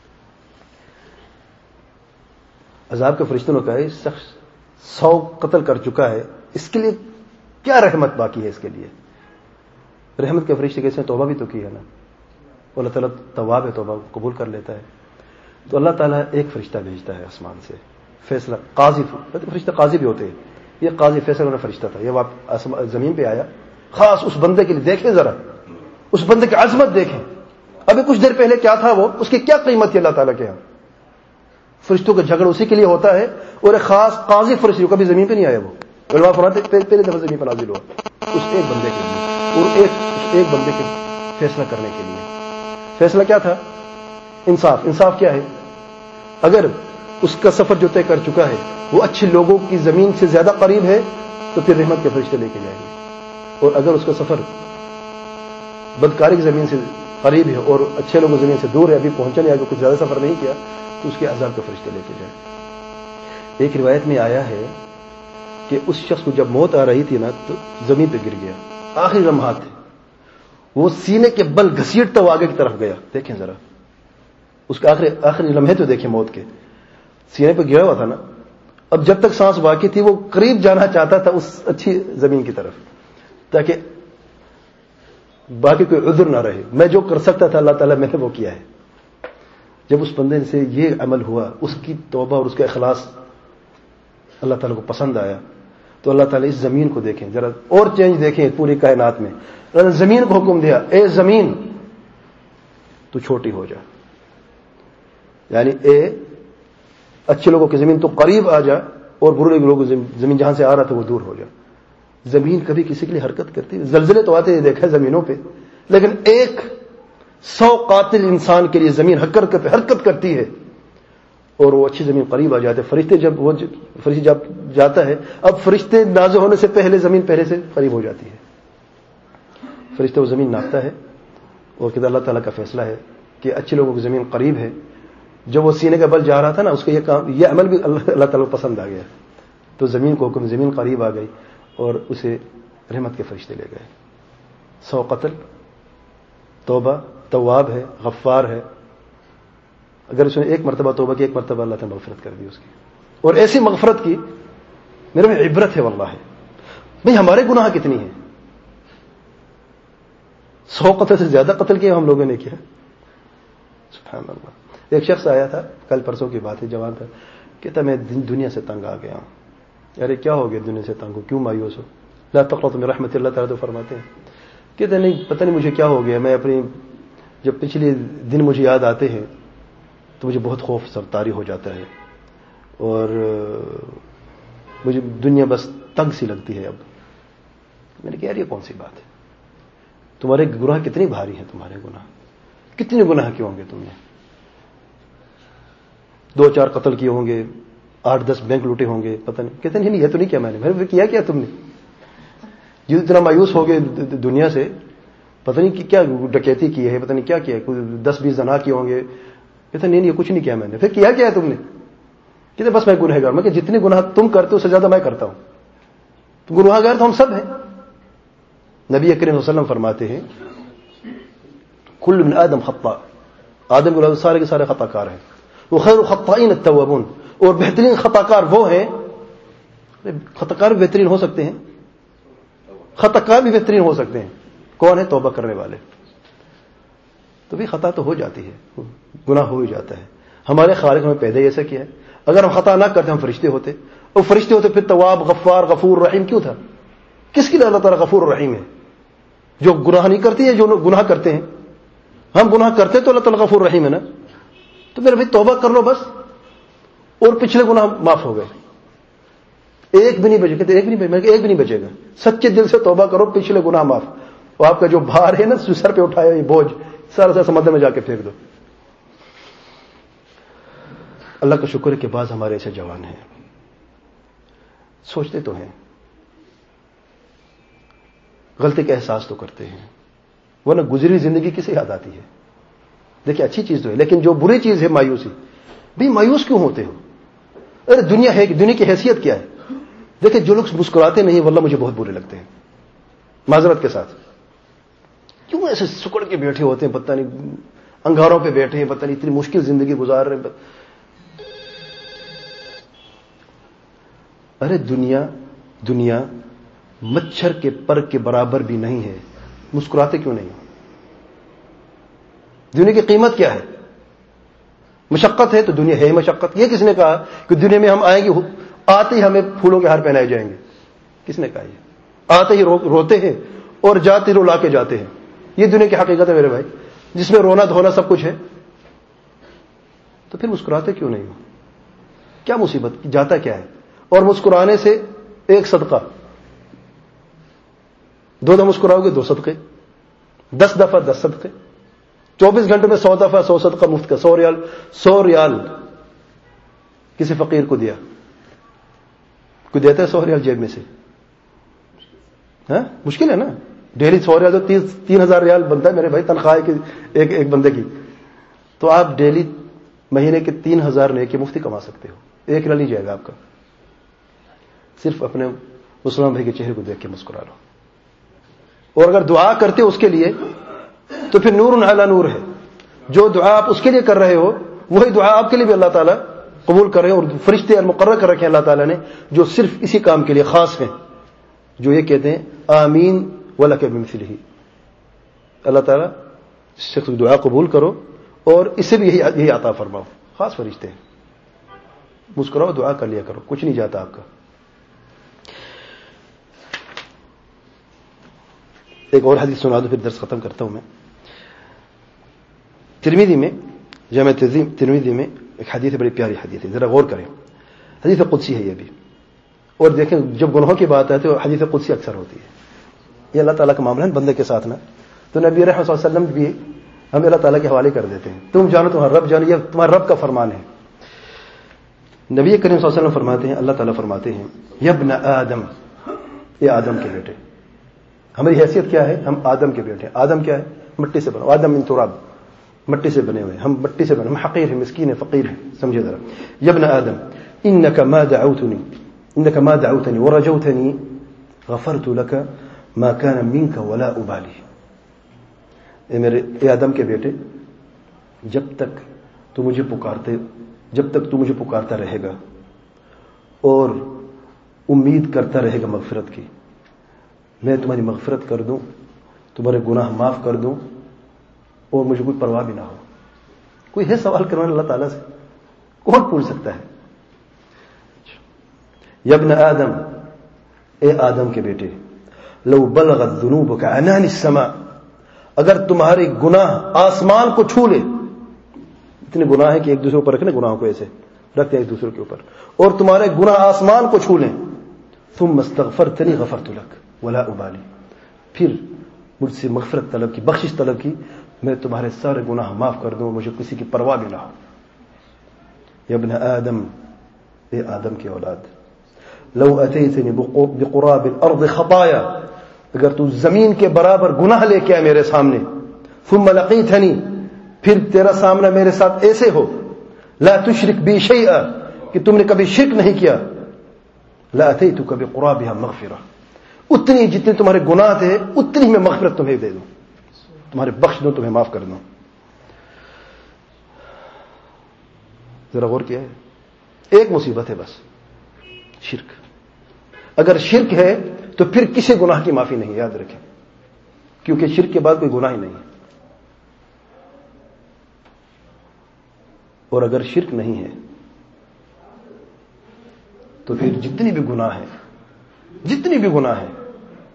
عذاب کے فرشتوں نے کہا یہ شخص سو قتل کر چکا ہے, اس کے لیے کیا رحمت باقی ہے اس کے لیے. رحمت کے فرشتے کہتے ہیں توبہ بھی تو کی ہے نا, اللہ تعالیٰ تواب ہے, توبہ قبول کر لیتا ہے. تو اللہ تعالیٰ ایک فرشتہ بھیجتا ہے آسمان سے, فیصلہ قاضی. فرشتہ قاضی بھی ہوتے ہیں, یہ قاضی فیصلہ والا فرشتہ تھا. یہ زمین پہ آیا خاص اس بندے کے لیے. دیکھیں ذرا اس بندے کی عظمت دیکھیں, ابھی کچھ دیر پہلے کیا تھا وہ, اس کی کیا قیمت تھی اللہ تعالیٰ کے یہاں. فرشتوں کا جھگڑا اسی کے لیے ہوتا ہے, اور ایک خاص قاضی فرشتہ کبھی زمین پہ نہیں آیا. وہ علماء فرماتے پہلے دفعہ زمین پر نازل ہوا اس ایک بندے کے لیے, اور ایک ایک بندے کے فیصلہ کرنے کے لیے. فیصلہ کیا تھا؟ انصاف. انصاف کیا ہے؟ اگر اس کا سفر جو طے کر چکا ہے وہ اچھے لوگوں کی زمین سے زیادہ قریب ہے تو پھر رحمت کے فرشتے لے کے جائیں گے, اور اگر اس کا سفر بدکاری کی زمین سے قریب ہے اور اچھے لوگوں زمین سے دور ہے, ابھی پہنچا نہیں, آگے کچھ زیادہ سفر نہیں کیا, تو اس کے عذاب کے فرشتے لے کے جائیں. ایک روایت میں آیا ہے کہ اس شخص کو جب موت آ رہی تھی نا تو زمین پہ گر گیا, آخری لمحات تھے, وہ سینے کے بل گھسیٹتا ہوا آگے کی طرف گیا. دیکھیں ذرا اس کے آخری آخری لمحے تو دیکھیں موت کے, سینے پہ گرا ہوا تھا نا. اب جب تک سانس باقی تھی وہ قریب جانا چاہتا تھا اس اچھی زمین کی طرف, تاکہ باقی کوئی عذر نہ رہے. میں جو کر سکتا تھا اللہ تعالیٰ میں نے وہ کیا ہے. جب اس بندے سے یہ عمل ہوا, اس کی توبہ اور اس کا اخلاص اللہ تعالیٰ کو پسند آیا, تو اللہ تعالیٰ اس زمین کو دیکھیں ذرا, اور چینج دیکھیں پوری کائنات میں. اللہ نے زمین کو حکم دیا, اے زمین تو چھوٹی ہو جا, یعنی اے اچھے لوگوں کی زمین تو قریب آ جا, اور برے لوگوں کی زمین جہاں سے آ رہا تھا وہ دور ہو جا. زمین کبھی کسی کے لیے حرکت کرتی ہے, زلزلے تو آتے ہیں دیکھا زمینوں پہ, لیکن ایک سو قاتل انسان کے لیے زمین حرکت حرکت کرتی ہے, اور وہ اچھی زمین قریب آ جاتے. فرشتے جب وہ فرشتے جب جاتا ہے, اب فرشتے نازل ہونے سے پہلے زمین پہلے سے قریب ہو جاتی ہے. فرشتے وہ زمین ناپتا ہے, اور کہ اللہ تعالیٰ کا فیصلہ ہے کہ اچھے لوگوں کی زمین قریب ہے. جب وہ سینے کا بل جا رہا تھا نا, اس کا یہ کام یہ عمل بھی اللہ اللہ تعالیٰ کو پسند آ گیا, تو زمین کو حکم, زمین قریب آ گئی اور اسے رحمت کے فرشتے لے گئے. سو قتل, توبہ, تواب ہے, غفار ہے. اگر اس نے ایک مرتبہ توبہ کی, ایک مرتبہ اللہ تعالیٰ مغفرت کر دی اس کی, اور ایسی مغفرت کی میرے میں عبرت ہے واللہ ہے. بھئی ہمارے گناہ کتنی ہیں؟ سو قتل سے زیادہ قتل کیا ہم لوگوں نے کیا. سبحان اللہ. ایک شخص آیا تھا, کل پرسوں کی بات ہے, جوان تھا, کہتا میں دنیا سے تنگ آ گیا ہوں. ارے کیا ہو گیا دنیا سے تنگ ہو, کیوں مایوس ہو؟ لا تقنطوا من رحمت اللہ, تعالیٰ تو فرماتے ہیں. کہتے نہیں پتہ نہیں مجھے کیا ہو گیا, میں اپنی جب پچھلے دن مجھے یاد آتے ہیں تو مجھے بہت خوف سرطاری ہو جاتا ہے, اور مجھے دنیا بس تنگ سی لگتی ہے. اب میں نے کہا یار یہ کون سی بات ہے, تمہارے گناہ کتنے بھاری ہیں, تمہارے گناہ کتنے گناہ کیے ہوں گے تم نے؟ دو چار قتل کیے ہوں گے, آٹھ دس بینک لوٹے ہوں گے, پتہ نہیں. کہتے نہیں یہ تو نہیں کیا میں نے. میں نے کیا کیا تم نے جو اتنا مایوس ہو گئے دنیا سے, پتہ نہیں کیا ڈکیتی کی ہے, پتہ نہیں کیا کیا, دس بیس زنا کیے ہوں گے. کہتے نہیں یہ کچھ نہیں کیا میں نے. پھر کیا کیا ہے تم نے؟ کہتے بس میں گنہگار. میں کہ جتنے گناہ تم کرتے ہو اس سے زیادہ میں کرتا ہوں. تو گنہگار تو ہم سب ہیں. نبی اکرم صلی اللہ علیہ وسلم فرماتے ہیں کل من آدم خطاء, آدم کے سارے کے سارے خطا کار ہیں. وہ خیر الخطائین التوابون, اور بہترین خطا کار وہ ہیں. خطا کار بھی بہترین ہو سکتے ہیں, خطا کار بھی بہترین ہو سکتے ہیں. کون ہے؟ توبہ کرنے والے. تو بھی خطا تو ہو جاتی ہے, گناہ ہو ہی جاتا ہے. ہمارے خالق ہمیں پیدا ہی ایسا کیا ہے. اگر ہم خطا نہ کرتے ہم فرشتے ہوتے, اور فرشتے ہوتے پھر تواب, غفار, غفور, رحیم کیوں تھا؟ کس کے لیے اللہ تعالیٰ غفور الرحیم ہے؟ جو گناہ نہیں کرتی ہے، جو گناہ کرتے ہیں. ہم گناہ کرتے تو اللہ تعالیٰ غفور الرحیم ہے نا. تو میرے بھائی توبہ کر لو بس، اور پچھلے گناہ معاف ہو گئے. ایک بھی نہیں بچے گا، ایک بھی نہیں بچے گا، ایک بھی نہیں بچے گا. سچے دل سے توبہ کرو، پچھلے گناہ معاف. اور آپ کا جو بھار ہے نا سر پہ اٹھایا یہ بوجھ، سارا سارا سمندر میں جا کے پھینک دو. اللہ کا شکر ہے کہ بعض ہمارے ایسے جوان ہیں، سوچتے تو ہیں، غلطی کا احساس تو کرتے ہیں، ورنہ گزری زندگی کسے یاد آتی ہے؟ دیکھیں اچھی چیز تو ہے، لیکن جو بری چیز ہے مایوسی. بھی مایوس کیوں ہوتے ہو؟ ارے دنیا ہے، دنیا کی حیثیت کیا ہے؟ دیکھیں جو لوگ مسکراتے نہیں واللہ مجھے بہت برے لگتے ہیں، معذرت کے ساتھ. کیوں ایسے سکڑ کے بیٹھے ہوتے ہیں، پتہ نہیں انگاروں پہ بیٹھے ہیں، پتہ نہیں اتنی مشکل زندگی گزار رہے ہیں. ارے دنیا دنیا مچھر کے پر کے برابر بھی نہیں ہے، مسکراتے کیوں نہیں؟ دنیا کی قیمت کیا ہے؟ مشقت ہے تو دنیا ہے مشقت. یہ کس نے کہا کہ دنیا میں ہم آئیں گے آتے ہی ہمیں پھولوں کے ہار پہنائے جائیں گے؟ کس نے کہا یہ؟ آتے ہی رو, روتے ہیں اور جاتے ہی رلا کے جاتے ہیں. یہ دنیا کی حقیقت ہے میرے بھائی، جس میں رونا دھونا سب کچھ ہے. تو پھر مسکراتے کیوں نہیں ہو؟ کیا مصیبت جاتا کیا ہے؟ اور مسکرانے سے ایک صدقہ، دو دفعہ مسکراؤ گے دو صدقے، دس دفعہ دس صدقے، چوبیس گھنٹے میں سو دفعہ سو صدقہ مفت کا. سو ریال سو ریال کسی فقیر کو دیا، کوئی دیتا ہے سو ریال جیب میں سے؟ ہاں مشکل ہے نا. ڈیلی سو ریال تو تین ہزار ریال بنتا ہے میرے بھائی تنخواہ کی ایک ایک بندے کی. تو آپ ڈیلی مہینے کے تین ہزار لے کے مفتی کما سکتے ہو. ایک ریال نہیں جائے گا آپ کا. صرف اپنے مسلمان بھائی کے چہرے کو دیکھ کے مسکرا لو. اور اگر دعا کرتے ہو اس کے لیے تو پھر نور علی نور ہے. جو دعا آپ اس کے لیے کر رہے ہو وہی دعا آپ کے لیے بھی اللہ تعالیٰ قبول کر رہے ہیں. اور فرشتے مقرر کر رکھے ہیں اللہ تعالیٰ نے جو صرف اسی کام کے لیے خاص ہیں، جو یہ کہتے ہیں آمین ولک بمثلہ. اللہ تعالیٰ اس سے دعا قبول کرو اور اسے بھی یہی یہی عطا فرماؤ. خاص فرشتے ہیں. مسکراؤ، دعا کر لیا کرو، کچھ نہیں جاتا آپ کا. ایک اور حدیث سنا دو پھر درس ختم کرتا ہوں میں. ترمذی میں، جامع ترمذی میں ایک حدیث ہے، بڑی پیاری حدیث ہے، ذرا غور کریں. حدیث قدسی ہے یہ بھی. اور دیکھیں جب گناہوں کی بات آتی ہے تو حدیث قدسی اکثر ہوتی ہے. یہ اللہ تعالیٰ کا معاملہ ہے بندے کے ساتھ نا. تو نبی رحمۃ اللہ علیہ وسلم بھی ہمیں اللہ تعالیٰ کے حوالے کر دیتے ہیں. تم جانو تمہارا رب جانو، یہ تمہارا رب کا فرمان ہے. نبی کریم صلی اللہ علیہ وسلم فرماتے ہیں، اللہ تعالیٰ فرماتے ہیں یا ابن آدم، یہ آدم کے بیٹے. ہماری حیثیت کیا ہے؟ ہم آدم کے بیٹے. آدم کیا ہے؟ مٹی سے بنا. آدم من تراب، مٹی سے بنے ہوئے. ہم مٹی سے بنے، ہم حقیر ہیں، مسکین ہیں، فقیر ہیں. سمجھے ذرا. یا ابن آدم انک ما دعوتنی انک ما دعوتنی ورجوتنی غفرت لك ما كان منك ولا ابالی. اے میرے اے آدم کے بیٹے، جب تک تو مجھے پکارتے جب تک تو مجھے پکارتا رہے گا اور امید کرتا رہے گا مغفرت کی، میں تمہاری مغفرت کر دوں، تمہارے گناہ معاف کر دوں اور مجھے کوئی پرواہ بھی نہ ہو. کوئی ہے سوال کروانا اللہ تعالیٰ سے؟ کون پوچھ سکتا ہے؟ یا ابن آدم، اے آدم کے بیٹے، لو بلغت ذنوبک عنان السماء، اگر تمہارے گناہ آسمان کو چھو لے، اتنے گناہ ہیں کہ ایک دوسرے اوپر رکھنے، گناہوں کو ایسے رکھتے ہیں ایک دوسرے کے اوپر، اور تمہارے گناہ آسمان کو چھو لیں، ثم استغفرتنی غفرت لک ولا ابالی، پھر مجھ سے مغفرت طلب کی، بخشش طلب کی، میں تمہارے سارے گناہ معاف کر دوں، مجھے کسی کی پرواہ بھی نہ ہو. یا ابن آدم، اے آدم کی اولاد، لو اتیتنی بقراب الارض خطایا، اگر تو زمین کے برابر گناہ لے کے آئے میرے سامنے، ثم لقیتنی، پھر تیرا سامنا میرے ساتھ ایسے ہو، لا تشرک بی شیئا، کہ تم نے کبھی شرک نہیں کیا، لا اتیتک بقرابها مغفرہ، اتنی جتنے تمہارے گناہ تھے اتنی میں مغفرت تمہیں دے دوں، تمہارے بخش دوں، تمہیں معاف کر دوں. ذرا غور کیا ہے؟ ایک مصیبت ہے بس، شرک. اگر شرک ہے تو پھر کسی گناہ کی معافی نہیں، یاد رکھیں، کیونکہ شرک کے بعد کوئی گناہ ہی نہیں ہے. اور اگر شرک نہیں ہے تو پھر جتنی بھی گناہ ہے جتنی بھی گناہ ہے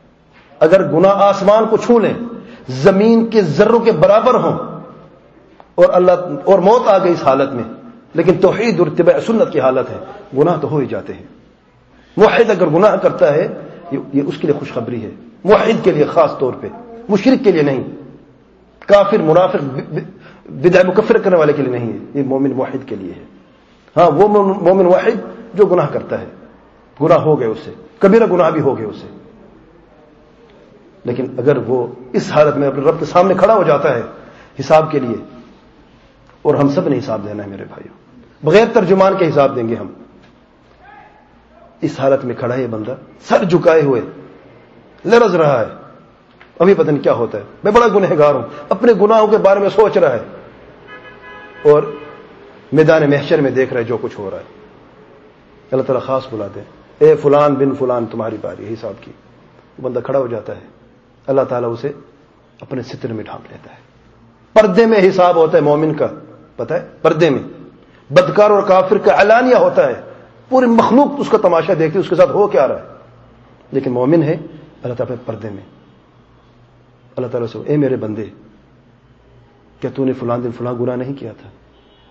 اگر گناہ آسمان کو چھو لیں، زمین کے ذروں کے برابر ہوں، اور اللہ اور موت آ گئی اس حالت میں، لیکن توحید اور اتباع سنت کی حالت ہے، گناہ تو ہو ہی جاتے ہیں۔ موحد اگر گناہ کرتا ہے یہ اس کے لیے خوشخبری ہے، موحد کے لیے خاص طور پہ، مشرک کے لیے نہیں، کافر منافق بدعہ مکفر کرنے والے کے لیے نہیں ہے، یہ مومن موحد کے لیے ہے۔ ہاں وہ مومن واحد جو گناہ کرتا ہے، گناہ ہو گئے اس سے، کبیرہ گناہ بھی ہو گئے اس سے، لیکن اگر وہ اس حالت میں اپنے رب کے سامنے کھڑا ہو جاتا ہے حساب کے لیے، اور ہم سب نے حساب دینا ہے میرے بھائیوں، بغیر ترجمان کے حساب دیں گے ہم۔ اس حالت میں کھڑا ہے یہ بندہ سر جھکائے ہوئے لرز رہا ہے، ابھی پتہ نہیں کیا ہوتا ہے، میں بڑا گنہگار ہوں، اپنے گناہوں کے بارے میں سوچ رہا ہے، اور میدان محشر میں دیکھ رہا ہے جو کچھ ہو رہا ہے۔ اللہ تعالیٰ خاص بلا دے، اے فلان بن فلان تمہاری باری ہے حساب کی۔ بندہ کھڑا ہو جاتا ہے، اللہ تعالیٰ اسے اپنے ستر میں ڈھانپ لیتا ہے۔ پردے میں حساب ہوتا ہے مومن کا، پتہ ہے، پردے میں۔ بدکار اور کافر کا علانیہ ہوتا ہے، پوری مخلوق اس کا تماشا دیکھتی ہے، اس کے ساتھ ہو کیا رہا ہے، لیکن مومن ہے اللہ تعالیٰ پردے میں۔ اللہ تعالیٰ سے، اے میرے بندے، کیا تو نے فلان دن فلاں گناہ نہیں کیا تھا؟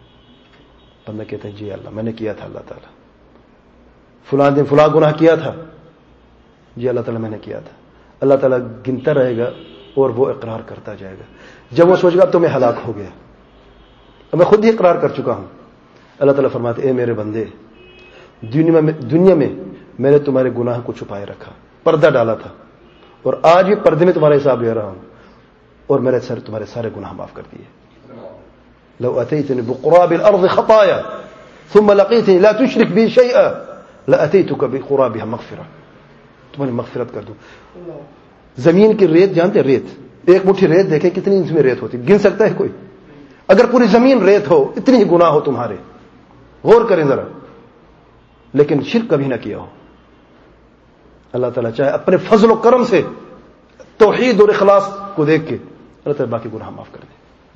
بندہ کہتا ہے جی اللہ میں نے کیا تھا اللہ تعالیٰ۔ فلان دن فلاں گناہ کیا تھا؟ جی اللہ تعالیٰ میں نے کیا تھا۔ اللہ تعالیٰ گنتا رہے گا اور وہ اقرار کرتا جائے گا۔ جب وہ سوچے گا اب تو میں ہلاک ہو گیا، اب میں خود ہی اقرار کر چکا ہوں، اللہ تعالیٰ فرماتے اے میرے بندے، دنیا میں دنیا میں میں نے تمہارے گناہ کو چھپائے رکھا، پردہ ڈالا تھا، اور آج بھی پردے میں تمہارا حساب لے رہا ہوں، اور میرے سر تمہارے سارے گناہ معاف کر دیے۔ لو اتيتني بقراب الارض خطايا ثم لقيتني لا تشرك بي شيئا لاتيتك بقرابها مغفرة، تمہاری مغفرت کر دوں۔ زمین کی ریت جانتے، ریت، ایک مٹھی ریت دیکھیں کتنی اس میں ریت ہوتی، گن سکتا ہے کوئی؟ اگر پوری زمین ریت ہو، اتنی ہی گناہ ہو تمہارے، غور کریں ذرا، لیکن شرک کبھی نہ کیا ہو۔ اللہ تعالیٰ چاہے اپنے فضل و کرم سے توحید اور اخلاص کو دیکھ کے اللہ تعالیٰ باقی گناہ معاف کر دے۔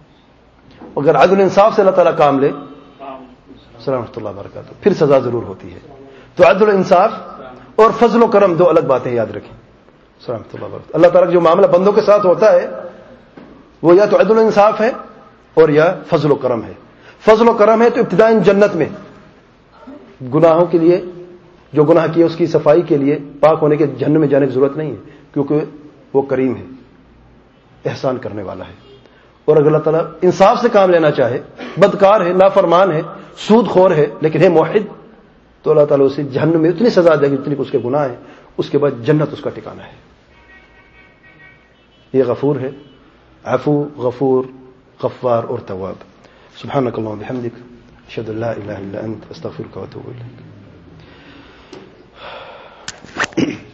اگر عدل انصاف سے اللہ تعالیٰ کام لے، سلامت اللہ وبرکاتہ، پھر سزا ضرور ہوتی ہے۔ تو عدل انصاف اور فضل و کرم دو الگ باتیں یاد رکھیں۔ سلامت اللہ وبرکاتہ، اللہ تعالیٰ کا جو معاملہ بندوں کے ساتھ ہوتا ہے وہ یا تو عدل انصاف ہے اور یا فضل و کرم ہے۔ فضل و کرم ہے تو ابتدائن جنت میں گناہوں کے لیے، جو گناہ کیے اس کی صفائی کے لیے پاک ہونے کے جہنم میں جانے کی ضرورت نہیں ہے، کیونکہ وہ کریم ہے، احسان کرنے والا ہے۔ اور اگر اللہ تعالیٰ انصاف سے کام لینا چاہے، بدکار ہے، نافرمان ہے، سود خور ہے، لیکن ہے موحد، تو اللہ تعالیٰ اسے جہنم میں اتنی سزا دے گی جتنی اس کے گناہ ہیں، اس کے بعد جنت اس کا ٹھکانہ ہے۔ یہ غفور ہے، عفو، غفور، غفار اور تواب۔ سبحانک اللہم بحمدک، اشہد ان لا الہ الا انت، استغفرک واتوب الیک۔